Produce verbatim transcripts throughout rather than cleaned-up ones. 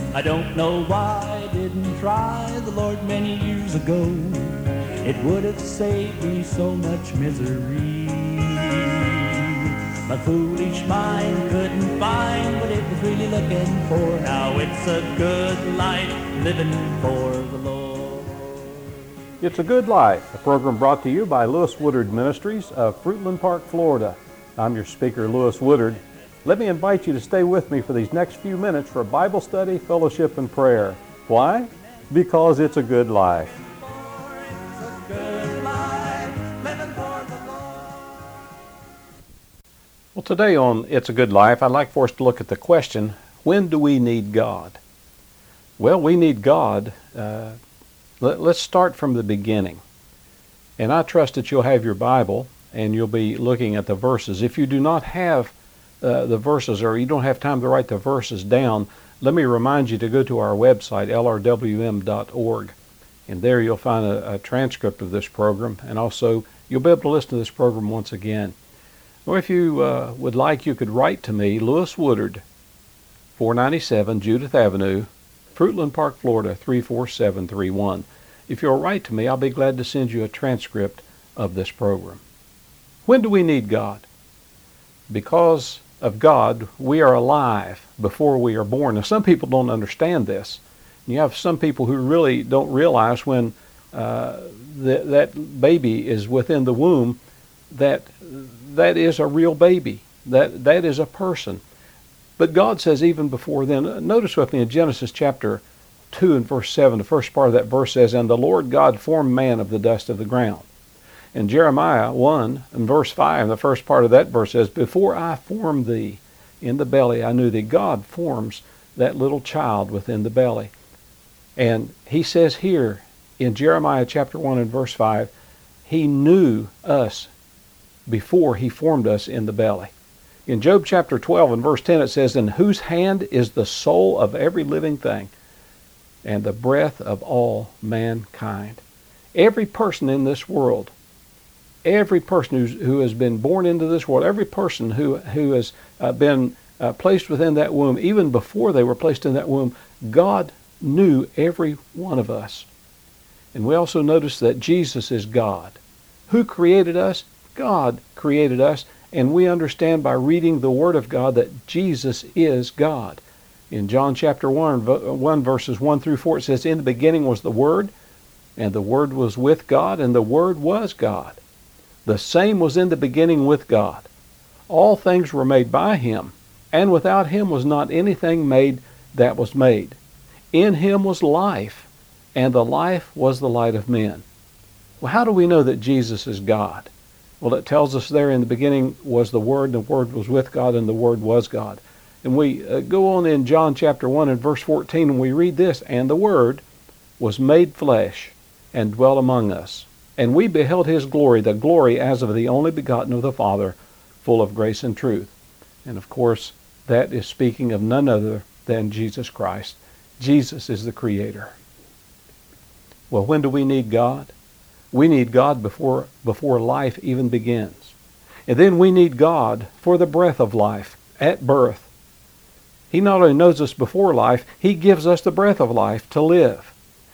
I don't know why I didn't try the Lord many years ago. It would have saved me so much misery. My foolish mind couldn't find what it was really looking for. Now it's a good life living for the Lord. It's a Good Life, a program brought to you by Lewis Woodard Ministries of Fruitland Park, Florida. I'm your speaker, Lewis Woodard. Let me invite you to stay with me for these next few minutes for Bible study, fellowship, and prayer. Why? Because it's a good life. Well, today on It's a Good Life, I'd like for us to look at the question, when do we need God? Well, we need God. Uh, let, let's start from the beginning. And I trust that you'll have your Bible and you'll be looking at the verses. If you do not have uh, the verses, or you don't have time to write the verses down, let me remind you to go to our website, L R W M dot org. And there you'll find a, a transcript of this program, and also you'll be able to listen to this program once again. Or if you uh, would like, you could write to me, Lewis Woodard, four ninety-seven Judith Avenue, Fruitland Park, Florida, three four seven three one. If you'll write to me, I'll be glad to send you a transcript of this program. When do we need God? Because of God, we are alive before we are born. Now, some people don't understand this. You have some people who really don't realize when uh, th- that baby is within the womb that that is a real baby. That that is a person. But God says even before then, notice with me in Genesis chapter two and verse seven, the first part of that verse says, "And the Lord God formed man of the dust of the ground." In Jeremiah one and verse five, the first part of that verse says, "Before I formed thee in the belly, I knew thee." God forms that little child within the belly. And he says here in Jeremiah chapter one and verse five, he knew us before he formed us in the belly. In Job chapter twelve and verse ten it says, "In whose hand is the soul of every living thing, and the breath of all mankind." Every person in this world, every person who's, who has been born into this world, every person who, who has uh, been uh, placed within that womb, even before they were placed in that womb, God knew every one of us. And we also notice that Jesus is God. Who created us? God created us. And we understand by reading the Word of God that Jesus is God. In John chapter one, one verses one through four, it says, "In the beginning was the Word, and the Word was with God, and the Word was God. The same was in the beginning with God. All things were made by him, and without him was not anything made that was made. In him was life, and the life was the light of men." Well, how do we know that Jesus is God? Well, it tells us there, in the beginning was the Word, and the Word was with God, and the Word was God. And we uh, go on in John chapter one and verse fourteen, and we read this, "And the Word was made flesh, and dwelt among us. And we beheld his glory, the glory as of the only begotten of the Father, full of grace and truth." And of course, that is speaking of none other than Jesus Christ. Jesus is the Creator. Well, when do we need God? We need God before, before life even begins. And then we need God for the breath of life at birth. He not only knows us before life, he gives us the breath of life to live.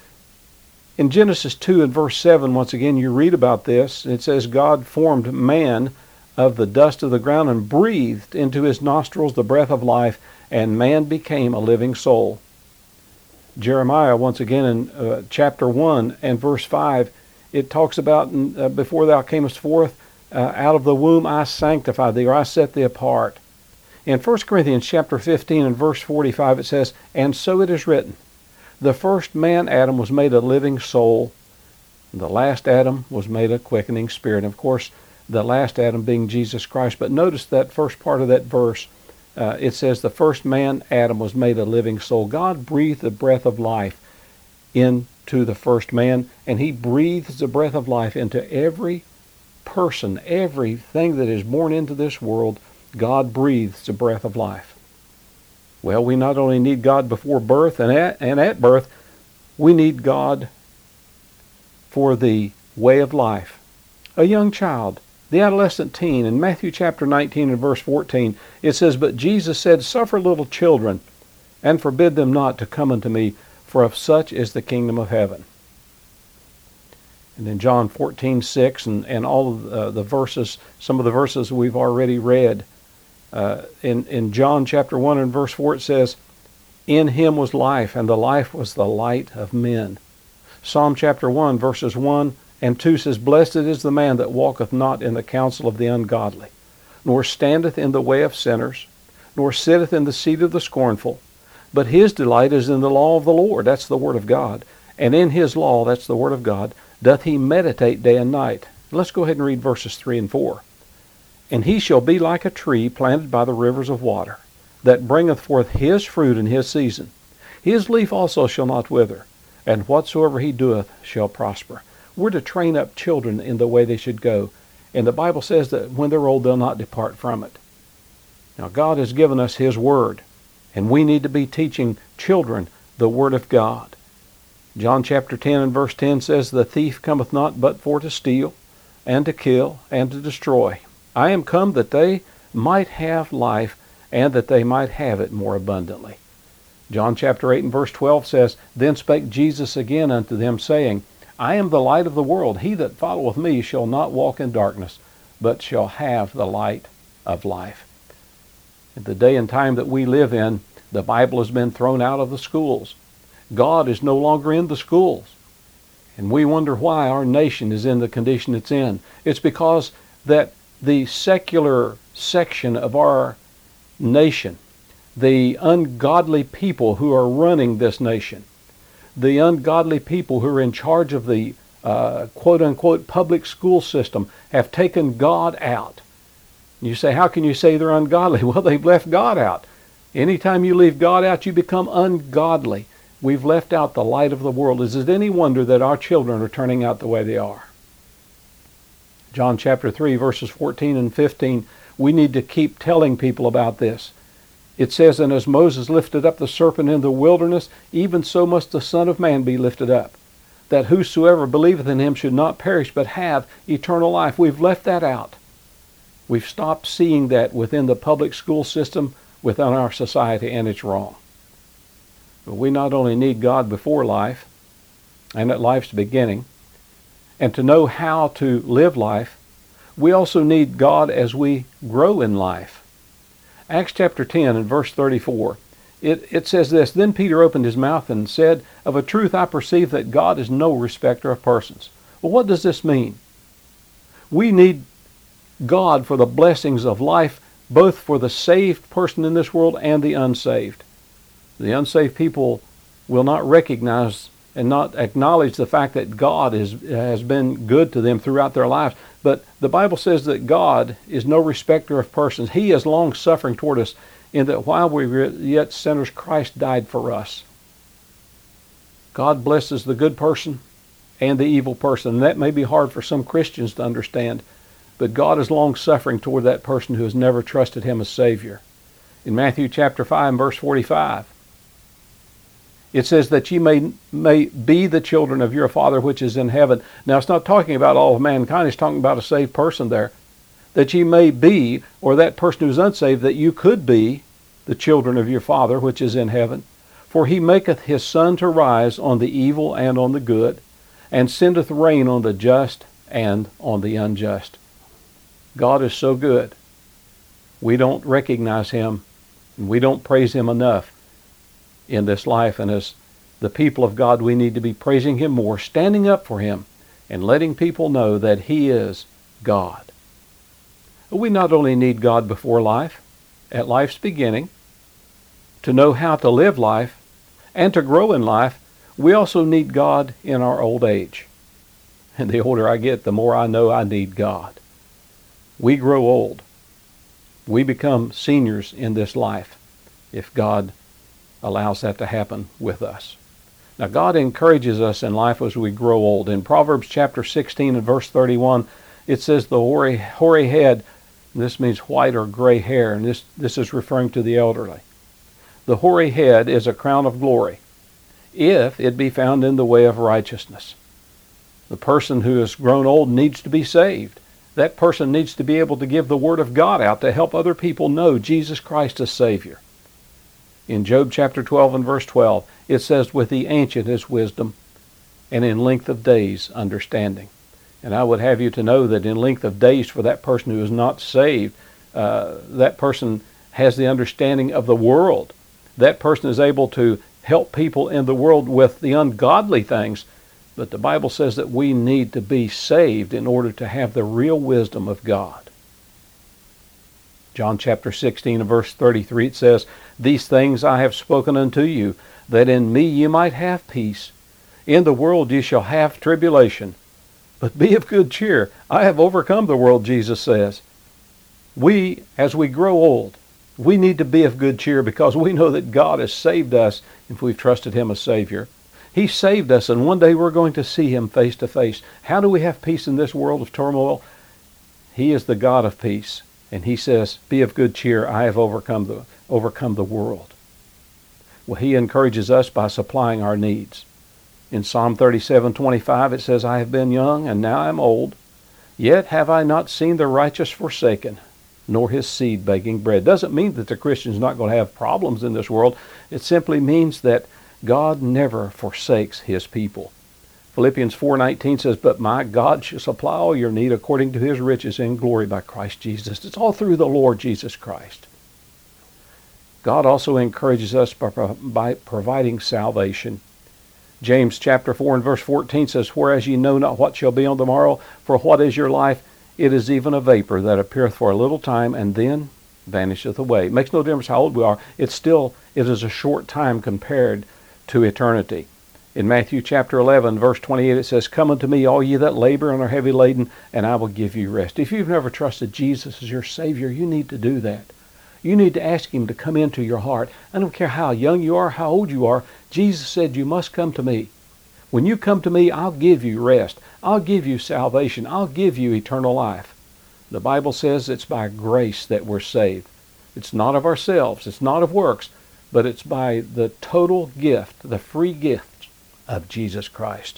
In Genesis two and verse seven, once again, you read about this. It says, "God formed man of the dust of the ground and breathed into his nostrils the breath of life, and man became a living soul." Jeremiah, once again, in uh, chapter one and verse five, it talks about, uh, "Before thou camest forth, uh, out of the womb I sanctified thee," or I set thee apart. In First Corinthians chapter fifteen and verse forty-five, it says, "And so it is written, the first man, Adam, was made a living soul. The last Adam was made a quickening spirit." And of course, the last Adam being Jesus Christ. But notice that first part of that verse. Uh, it says, the first man, Adam, was made a living soul. God breathed the breath of life into the first man, and he breathes the breath of life into every person, everything that is born into this world. God breathes the breath of life. Well, we not only need God before birth and at, and at birth, we need God for the way of life. A young child, the adolescent teen, in Matthew chapter nineteen and verse fourteen, it says, "But Jesus said, Suffer little children and forbid them not to come unto me, for of such is the kingdom of heaven. And in John fourteen six, and, and all of uh, the verses, some of the verses we've already read, uh, in, in John chapter one and verse four it says, in him was life, and the life was the light of men. Psalm chapter one verses one and two says, blessed is the man that walketh not in the counsel of the ungodly, nor standeth in the way of sinners, nor sitteth in the seat of the scornful, but his delight is in the law of the Lord, that's the word of God, and in his law, that's the word of God, doth he meditate day and night. Let's go ahead and read verses three and four. And he shall be like a tree planted by the rivers of water, that bringeth forth his fruit in his season. His leaf also shall not wither, and whatsoever he doeth shall prosper. We're to train up children in the way they should go, and the Bible says that when they're old, they'll not depart from it. Now, God has given us his word, and we need to be teaching children the word of God. John chapter ten and verse ten says, the thief cometh not but for to steal, and to kill, and to destroy. I am come that they might have life, and that they might have it more abundantly. John chapter eight and verse twelve says, then spake Jesus again unto them, saying, I am the light of the world. He that followeth me shall not walk in darkness, but shall have the light of life. In the day and time that we live in, the Bible has been thrown out of the schools. God is no longer in the schools. And we wonder why our nation is in the condition it's in. It's because that the secular section of our nation, the ungodly people who are running this nation, the ungodly people who are in charge of the uh, quote-unquote public school system have taken God out. You say, how can you say they're ungodly? Well, they've left God out. Anytime you leave God out, you become ungodly. We've left out the light of the world. Is it any wonder that our children are turning out the way they are? John chapter three, verses fourteen and fifteen, we need to keep telling people about this. It says, and as Moses lifted up the serpent in the wilderness, even so must the Son of Man be lifted up, that whosoever believeth in him should not perish, but have eternal life. We've left that out. We've stopped seeing that within the public school system, within our society, and it's wrong. But we not only need God before life, and at life's beginning, and to know how to live life, we also need God as we grow in life. Acts chapter ten and verse thirty-four, it, it says this, then Peter opened his mouth and said, of a truth I perceive that God is no respecter of persons. Well, what does this mean? We need God for the blessings of life, both for the saved person in this world and the unsaved. The unsaved people will not recognize and not acknowledge the fact that God is, has been good to them throughout their lives. But the Bible says that God is no respecter of persons. He is long-suffering toward us, in that while we were yet sinners, Christ died for us. God blesses the good person and the evil person. And that may be hard for some Christians to understand, but God is long-suffering toward that person who has never trusted him as Savior. In Matthew chapter five and verse forty-five, it says that ye may, may be the children of your Father which is in heaven. Now, it's not talking about all of mankind. It's talking about a saved person there. That ye may be, or that person who's unsaved, that you could be the children of your Father which is in heaven. For he maketh his sun to rise on the evil and on the good, and sendeth rain on the just and on the unjust. God is so good. We don't recognize him, and we don't praise him enough in this life, and as the people of God, we need to be praising him more, standing up for him, and letting people know that he is God. We not only need God before life, at life's beginning, to know how to live life, and to grow in life, we also need God in our old age. And the older I get, the more I know I need God. We grow old. We become seniors in this life if God allows that to happen with us. Now, God encourages us in life as we grow old. In Proverbs chapter sixteen and verse thirty-one, it says the hoary, hoary head, this means white or gray hair, and this, this is referring to the elderly. The hoary head is a crown of glory, if it be found in the way of righteousness. The person who has grown old needs to be saved. That person needs to be able to give the Word of God out to help other people know Jesus Christ as Savior. In Job chapter twelve and verse twelve, it says, with the ancient is wisdom, and in length of days understanding. And I would have you to know that in length of days for that person who is not saved, uh, that person has the understanding of the world. That person is able to help people in the world with the ungodly things. But the Bible says that we need to be saved in order to have the real wisdom of God. John chapter sixteen and verse thirty-three, it says, these things I have spoken unto you, that in me ye might have peace. In the world ye shall have tribulation. But be of good cheer. I have overcome the world, Jesus says. We, as we grow old, we need to be of good cheer because we know that God has saved us if we've trusted Him as Savior. He saved us, and one day we're going to see Him face to face. How do we have peace in this world of turmoil? He is the God of peace. And He says, be of good cheer. I have overcome the, overcome the world. Well, He encourages us by supplying our needs. In Psalm thirty-seven twenty-five, it says, I have been young, and now I am old. Yet have I not seen the righteous forsaken, nor his seed begging bread. Doesn't mean that the Christian's not going to have problems in this world. It simply means that God never forsakes His people. Philippians four nineteen says, but my God shall supply all your need according to His riches in glory by Christ Jesus. It's all through the Lord Jesus Christ. God also encourages us by, by providing salvation. James chapter four and verse fourteen says, whereas ye know not what shall be on the morrow, for what is your life? It is even a vapor that appeareth for a little time, and then vanisheth away. It makes no difference how old we are. It's still, it is a short time compared to eternity. In Matthew chapter eleven, verse twenty-eight, it says, come unto me, all ye that labor and are heavy laden, and I will give you rest. If you've never trusted Jesus as your Savior, you need to do that. You need to ask Him to come into your heart. I don't care how young you are, how old you are. Jesus said, you must come to me. When you come to me, I'll give you rest. I'll give you salvation. I'll give you eternal life. The Bible says it's by grace that we're saved. It's not of ourselves. It's not of works, but it's by the total gift, the free gift of Jesus Christ.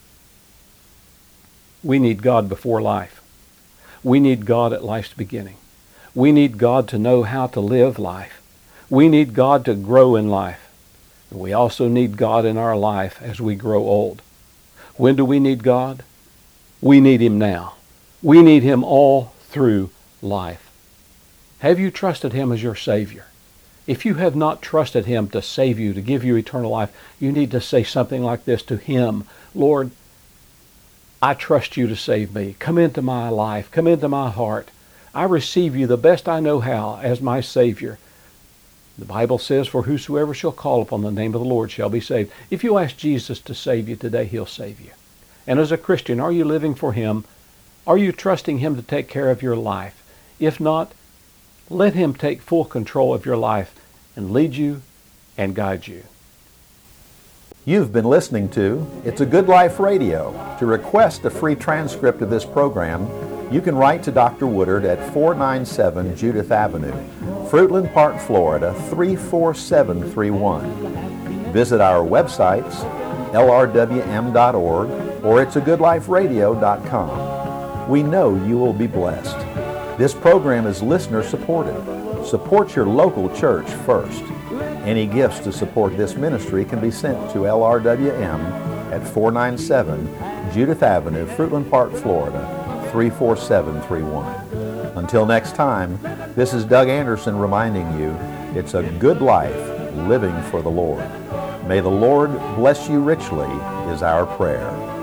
We need God before life. We need God at life's beginning. We need God to know how to live life. We need God to grow in life. And we also need God in our life as we grow old. When do we need God? We need Him now. We need Him all through life. Have you trusted Him as your Savior? If you have not trusted Him to save you, to give you eternal life, you need to say something like this to Him. Lord, I trust you to save me. Come into my life. Come into my heart. I receive you the best I know how as my Savior. The Bible says, for whosoever shall call upon the name of the Lord shall be saved. If you ask Jesus to save you today, He'll save you. And as a Christian, are you living for Him? Are you trusting Him to take care of your life? If not, let Him take full control of your life and lead you and guide you. You've been listening to It's a Good Life Radio. To request a free transcript of this program, you can write to Doctor Woodard at four ninety-seven Judith Avenue, Fruitland Park, Florida, three four seven three one. Visit our websites, L R W M dot org or it's a good life radio dot com. We know you will be blessed. This program is listener supported. Support your local church first. Any gifts to support this ministry can be sent to L R W M at four ninety-seven Judith Avenue, Fruitland Park, Florida, three four seven three one. Until next time, this is Doug Anderson reminding you, it's a good life living for the Lord. May the Lord bless you richly is our prayer.